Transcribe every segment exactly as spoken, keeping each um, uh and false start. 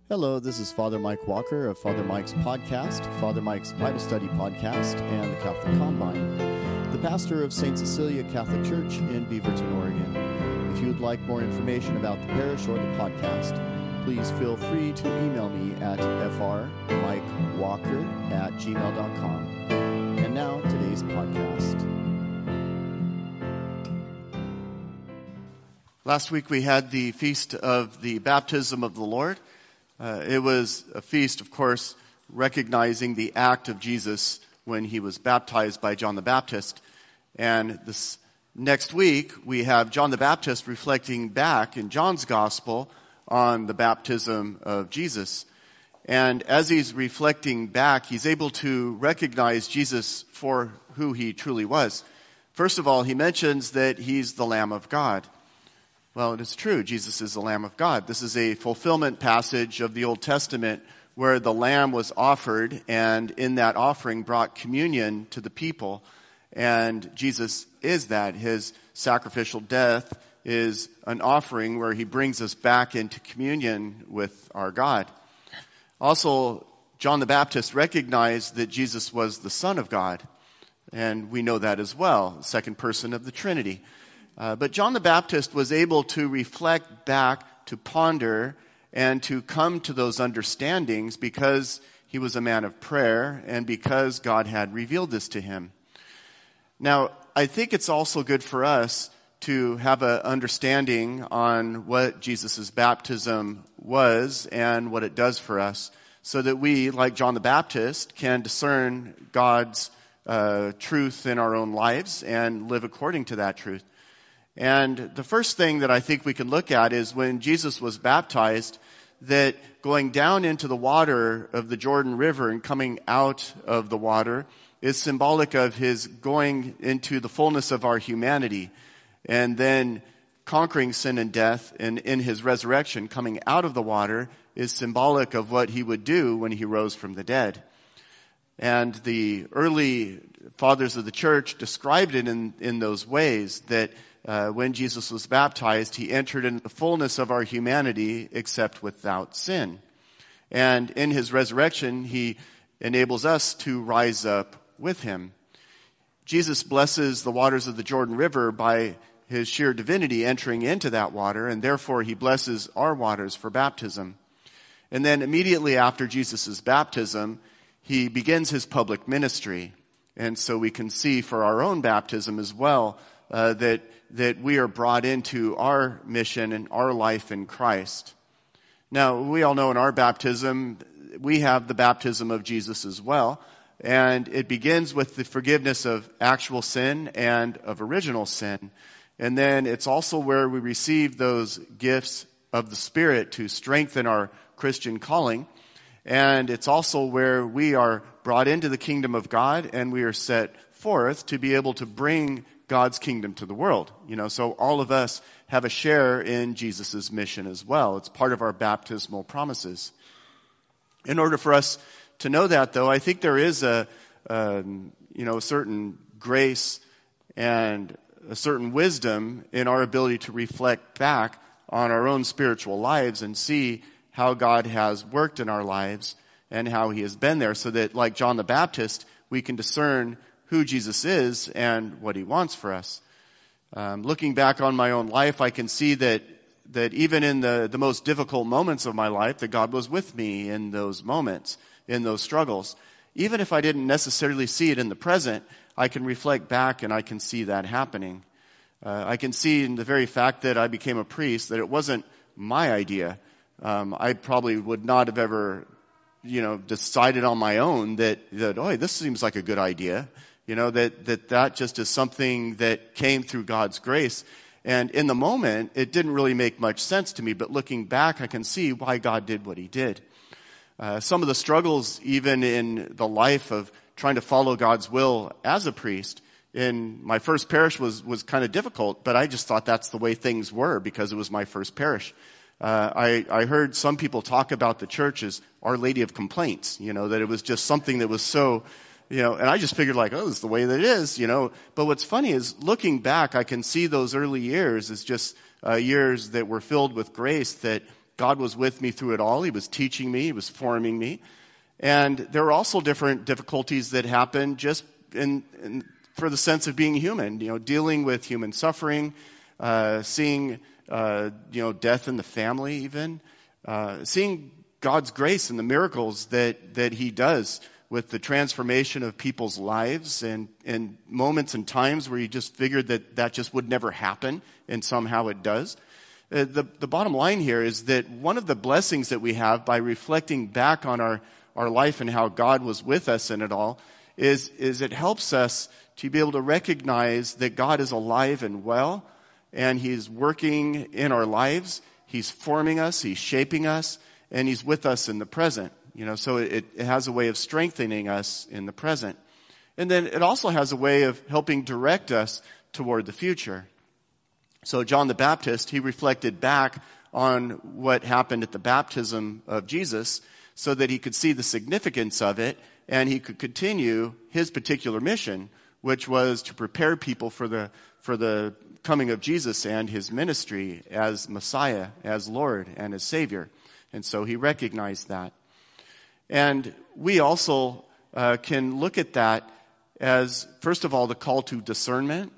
Hello, this is Father Mike Walker of Father Mike's podcast, Father Mike's Bible Study podcast, and the Catholic Combine, the pastor of Saint Cecilia Catholic Church in Beaverton, Oregon. If you would like more information about the parish or the podcast, please feel free to email me at frmikewalker at gmail dot com. And now, today's podcast. Last week we had the Feast of the Baptism of the Lord. Uh, it was a feast, of course, recognizing the act of Jesus when he was baptized by John the Baptist. And this next week, we have John the Baptist reflecting back in John's Gospel on the baptism of Jesus. And as he's reflecting back, he's able to recognize Jesus for who he truly was. First of all, he mentions that he's the Lamb of God. Well, it is true. Jesus is the Lamb of God. This is a fulfillment passage of the Old Testament where the Lamb was offered, and in that offering brought communion to the people. And Jesus is that. His sacrificial death is an offering where he brings us back into communion with our God. Also, John the Baptist recognized that Jesus was the Son of God, and we know that as well, second person of the Trinity. Uh, but John the Baptist was able to reflect back, to ponder, and to come to those understandings because he was a man of prayer and because God had revealed this to him. Now, I think it's also good for us to have an understanding on what Jesus' baptism was and what it does for us so that we, like John the Baptist, can discern God's uh, truth in our own lives and live according to that truth. And the first thing that I think we can look at is when Jesus was baptized, that going down into the water of the Jordan River and coming out of the water is symbolic of his going into the fullness of our humanity and then conquering sin and death, and in his resurrection coming out of the water is symbolic of what he would do when he rose from the dead. And the early fathers of the church described it in, in those ways that Uh, when Jesus was baptized, he entered into the fullness of our humanity except without sin. And in his resurrection, he enables us to rise up with him. Jesus blesses the waters of the Jordan River by his sheer divinity entering into that water, and therefore he blesses our waters for baptism. And then immediately after Jesus' baptism, he begins his public ministry. And so we can see for our own baptism as well uh, that that we are brought into our mission and our life in Christ. Now, we all know in our baptism, we have the baptism of Jesus as well, and it begins with the forgiveness of actual sin and of original sin. And then it's also where we receive those gifts of the Spirit to strengthen our Christian calling. And it's also where we are brought into the kingdom of God and we are set forth to be able to bring God's kingdom to the world. You know, so all of us have a share in Jesus' mission as well. It's part of our baptismal promises. In order for us to know that, though, I think there is a, um, you know, a certain grace and a certain wisdom in our ability to reflect back on our own spiritual lives and see how God has worked in our lives and how he has been there so that, like John the Baptist, we can discern who Jesus is and what he wants for us. Um, looking back on my own life, I can see that that even in the, the most difficult moments of my life, that God was with me in those moments, in those struggles. Even if I didn't necessarily see it in the present, I can reflect back and I can see that happening. Uh, I can see in the very fact that I became a priest that it wasn't my idea. Um, I probably would not have ever, you know, decided on my own that, that oh, this seems like a good idea. You know, that, that that just is something that came through God's grace. And in the moment, it didn't really make much sense to me. But looking back, I can see why God did what he did. Uh, some of the struggles, even in the life of trying to follow God's will as a priest, in my first parish was, was kind of difficult. But I just thought that's the way things were because it was my first parish. Uh, I, I heard some people talk about the church as Our Lady of Complaints. You know, that it was just something that was so... You know, and I just figured like, oh, this is the way that it is, you know. But what's funny is looking back, I can see those early years as just uh, years that were filled with grace that God was with me through it all. He was teaching me. He was forming me. And there were also different difficulties that happened just in, in for the sense of being human, you know, dealing with human suffering, uh, seeing, uh, you know, death in the family even, uh, seeing God's grace and the miracles that, that he does with the transformation of people's lives, and, and moments and times where you just figured that that just would never happen, and somehow it does. Uh, the, the bottom line here is that one of the blessings that we have by reflecting back on our, our life and how God was with us in it all is, is it helps us to be able to recognize that God is alive and well, and he's working in our lives. He's forming us, he's shaping us, and he's with us in the present. You know, so it, it has a way of strengthening us in the present. And then it also has a way of helping direct us toward the future. So John the Baptist, he reflected back on what happened at the baptism of Jesus so that he could see the significance of it, and he could continue his particular mission, which was to prepare people for the for the coming of Jesus and his ministry as Messiah, as Lord, and as Savior. And so he recognized that. And we also uh, can look at that as, first of all, the call to discernment.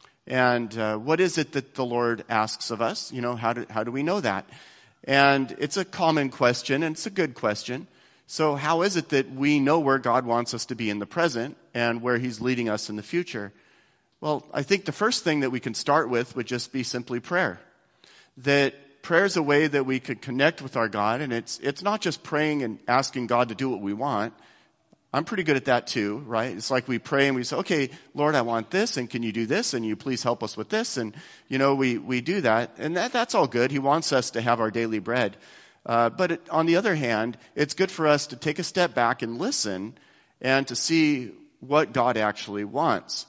And uh, what is it that the Lord asks of us? You know, how do, how do we know that? And it's a common question, and it's a good question. So how is it that we know where God wants us to be in the present and where he's leading us in the future? Well, I think the first thing that we can start with would just be simply prayer. That prayer is a way that we could connect with our God, and it's it's not just praying and asking God to do what we want. I'm pretty good at that too, right? It's like we pray and we say, okay, Lord, I want this, and can you do this, and you please help us with this, and you know, we, we do that, and that that's all good. He wants us to have our daily bread. Uh, but it, on the other hand, it's good for us to take a step back and listen and to see what God actually wants.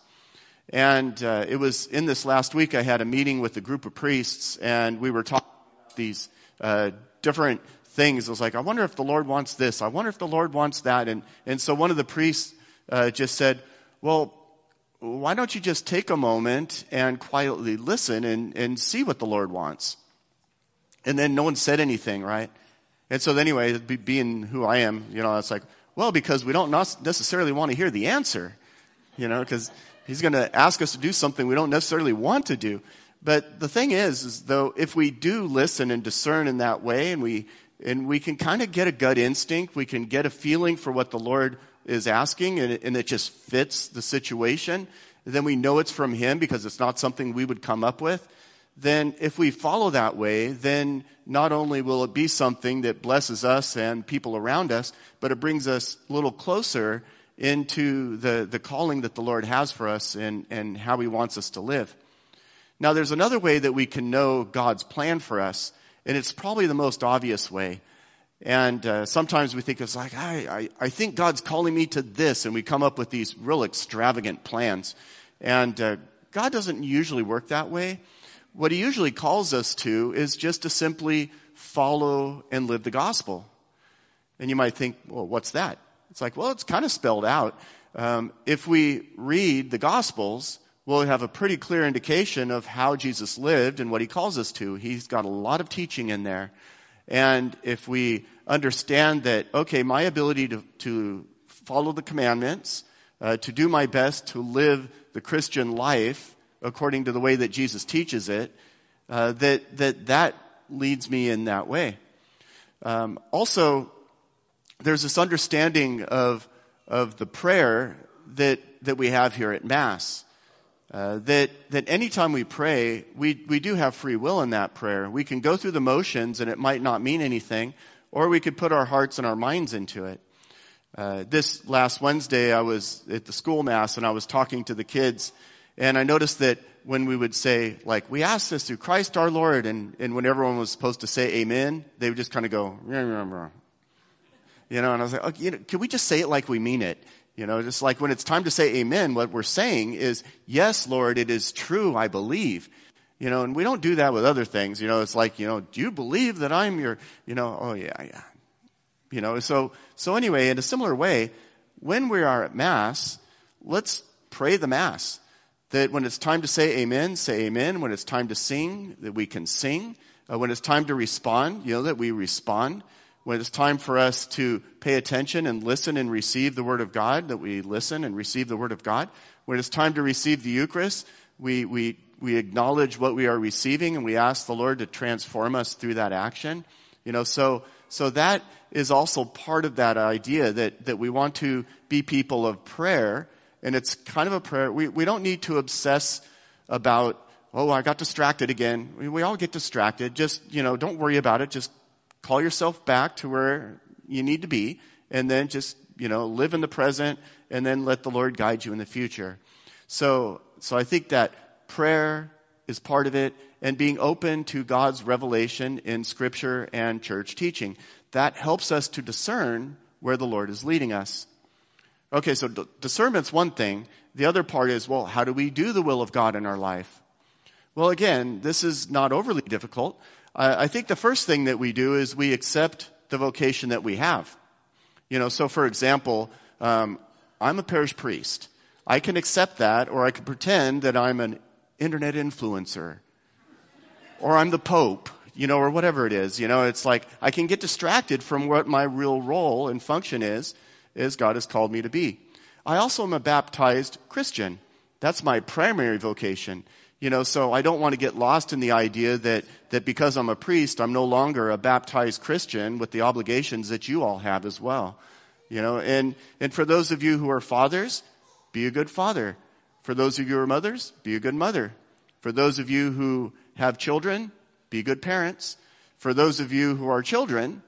And uh, it was in this last week I had a meeting with a group of priests, and we were talking about these uh, different things. I was like, I wonder if the Lord wants this. I wonder if the Lord wants that. And and so one of the priests uh, just said, well, why don't you just take a moment and quietly listen and, and see what the Lord wants? And then no one said anything, right? And so anyway, be, being who I am, you know, it's like, well, because we don't necessarily want to hear the answer, you know, because he's going to ask us to do something we don't necessarily want to do. But the thing is, is though, if we do listen and discern in that way, and we and we can kind of get a gut instinct, we can get a feeling for what the Lord is asking, and it, and it just fits the situation, then we know it's from him because it's not something we would come up with. Then if we follow that way, then not only will it be something that blesses us and people around us, but it brings us a little closer into the, the calling that the Lord has for us and, and how he wants us to live. Now, there's another way that we can know God's plan for us, and it's probably the most obvious way. And uh, sometimes we think it's like, I, I, I think God's calling me to this, and we come up with these real extravagant plans. And uh, God doesn't usually work that way. What he usually calls us to is just to simply follow and live the gospel. And you might think, well, what's that? It's like, well, it's kind of spelled out. Um, if we read the Gospels, we'll have a pretty clear indication of how Jesus lived and what he calls us to. He's got a lot of teaching in there. And if we understand that, okay, my ability to, to follow the commandments, uh, to do my best to live the Christian life according to the way that Jesus teaches it, uh, that, that that leads me in that way. Um, also, there's this understanding of of the prayer that that we have here at Mass. Uh, that that anytime we pray, we we do have free will in that prayer. We can go through the motions, and it might not mean anything, or we could put our hearts and our minds into it. Uh, this last Wednesday, I was at the school Mass, and I was talking to the kids, and I noticed that when we would say, like, we ask this through Christ our Lord, and, and when everyone was supposed to say amen, they would just kind of go, rah, rah, rah. You know, and I was like, okay, you know, can we just say it like we mean it? You know, just like when it's time to say amen, what we're saying is, yes, Lord, it is true, I believe. You know, and we don't do that with other things. You know, it's like, you know, do you believe that I'm your, you know, oh yeah, yeah. You know, so, so anyway, in a similar way, when we are at Mass, let's pray the Mass. That when it's time to say amen, say amen. When it's time to sing, that we can sing. Uh, when it's time to respond, you know, that we respond. When it's time for us to pay attention and listen and receive the Word of God, that we listen and receive the Word of God. When it's time to receive the Eucharist, we we we acknowledge what we are receiving and we ask the Lord to transform us through that action. You know, so so that is also part of that idea that, that we want to be people of prayer. And it's kind of a prayer. We, we don't need to obsess about, oh, I got distracted again. We, we all get distracted. Just, you know, don't worry about it. Just call yourself back to where you need to be. And then just, you know, live in the present and then let the Lord guide you in the future. So, so I think that prayer is part of it, and being open to God's revelation in Scripture and church teaching. That helps us to discern where the Lord is leading us. Okay, so d- discernment's one thing. The other part is, well, how do we do the will of God in our life? Well, again, this is not overly difficult. I, I think the first thing that we do is we accept the vocation that we have. You know, so for example, um, I'm a parish priest. I can accept that, or I can pretend that I'm an internet influencer. Or I'm the Pope, you know, or whatever it is. You know, it's like I can get distracted from what my real role and function is, is God has called me to be. I also am a baptized Christian. That's my primary vocation. You know, so I don't want to get lost in the idea that, that because I'm a priest, I'm no longer a baptized Christian with the obligations that you all have as well. You know, and, and for those of you who are fathers, be a good father. For those of you who are mothers, be a good mother. For those of you who have children, be good parents. For those of you who are children,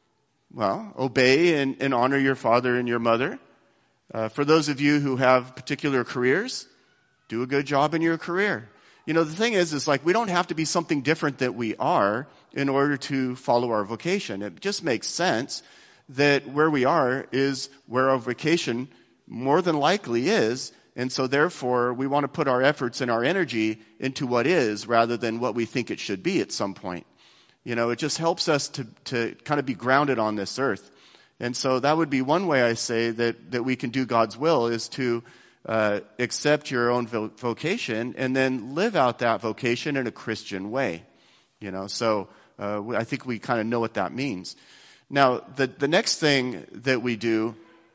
well, obey and, and honor your father and your mother. Uh, for those of you who have particular careers, do a good job in your career. You know, the thing is, is like we don't have to be something different that we are in order to follow our vocation. It just makes sense that where we are is where our vocation more than likely is. And so therefore, we want to put our efforts and our energy into what is rather than what we think it should be at some point. You know, it just helps us to, to kind of be grounded on this earth. And so that would be one way I say that, that we can do God's will is to uh, accept your own vo- vocation and then live out that vocation in a Christian way. You know, so uh, I think we kind of know what that means. Now, the, the next thing that we do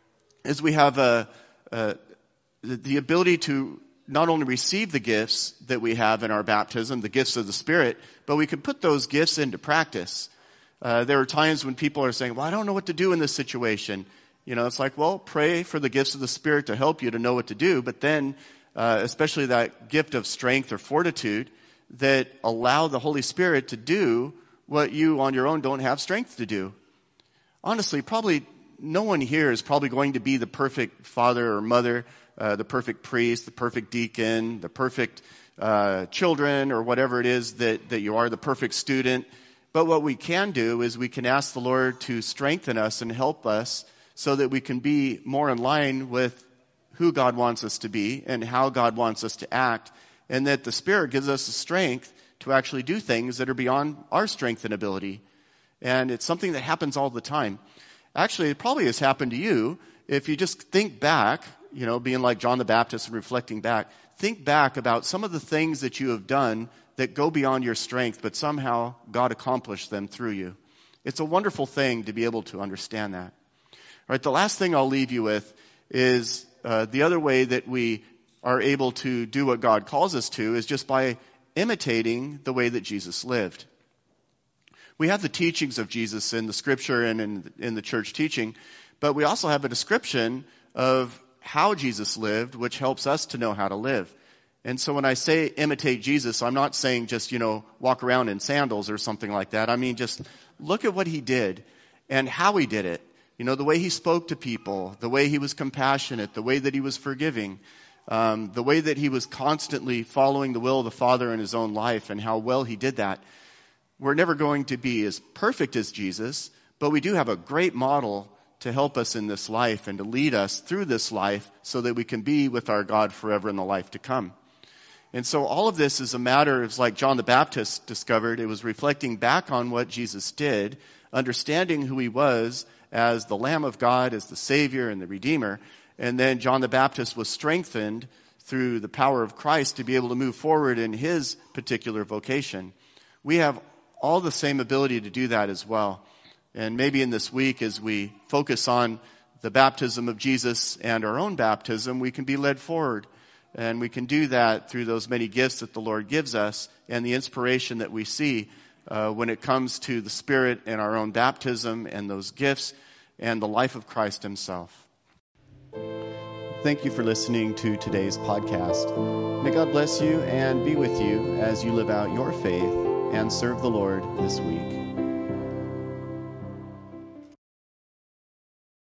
is we have a, a the ability to not only receive the gifts that we have in our baptism, the gifts of the Spirit, but we can put those gifts into practice. Uh, there are times when people are saying, well, I don't know what to do in this situation. You know, it's like, well, pray for the gifts of the Spirit to help you to know what to do, but then uh, especially that gift of strength or fortitude that allow the Holy Spirit to do what you on your own don't have strength to do. Honestly, probably no one here is probably going to be the perfect father or mother, Uh, the perfect priest, the perfect deacon, the perfect uh, children, or whatever it is that, that you are, the perfect student. But what we can do is we can ask the Lord to strengthen us and help us so that we can be more in line with who God wants us to be and how God wants us to act, and that the Spirit gives us the strength to actually do things that are beyond our strength and ability. And it's something that happens all the time. Actually, it probably has happened to you if you just think back. You know, being like John the Baptist and reflecting back, think back about some of the things that you have done that go beyond your strength, but somehow God accomplished them through you. It's a wonderful thing to be able to understand that. All right, the last thing I'll leave you with is uh, the other way that we are able to do what God calls us to is just by imitating the way that Jesus lived. We have the teachings of Jesus in the Scripture and in, in the church teaching, but we also have a description of how Jesus lived, which helps us to know how to live. And so when I say imitate Jesus, I'm not saying just, you know, walk around in sandals or something like that. I mean, just look at what he did and how he did it. You know, the way he spoke to people, the way he was compassionate, the way that he was forgiving, um, the way that he was constantly following the will of the Father in his own life and how well he did that. We're never going to be as perfect as Jesus, but we do have a great model to help us in this life and to lead us through this life so that we can be with our God forever in the life to come. And so all of this is a matter, it's like John the Baptist discovered, it was reflecting back on what Jesus did, understanding who he was as the Lamb of God, as the Savior and the Redeemer. And then John the Baptist was strengthened through the power of Christ to be able to move forward in his particular vocation. We have all the same ability to do that as well. And maybe in this week, as we focus on the baptism of Jesus and our own baptism, we can be led forward. And we can do that through those many gifts that the Lord gives us and the inspiration that we see uh, when it comes to the Spirit and our own baptism and those gifts and the life of Christ himself. Thank you for listening to today's podcast. May God bless you and be with you as you live out your faith and serve the Lord this week.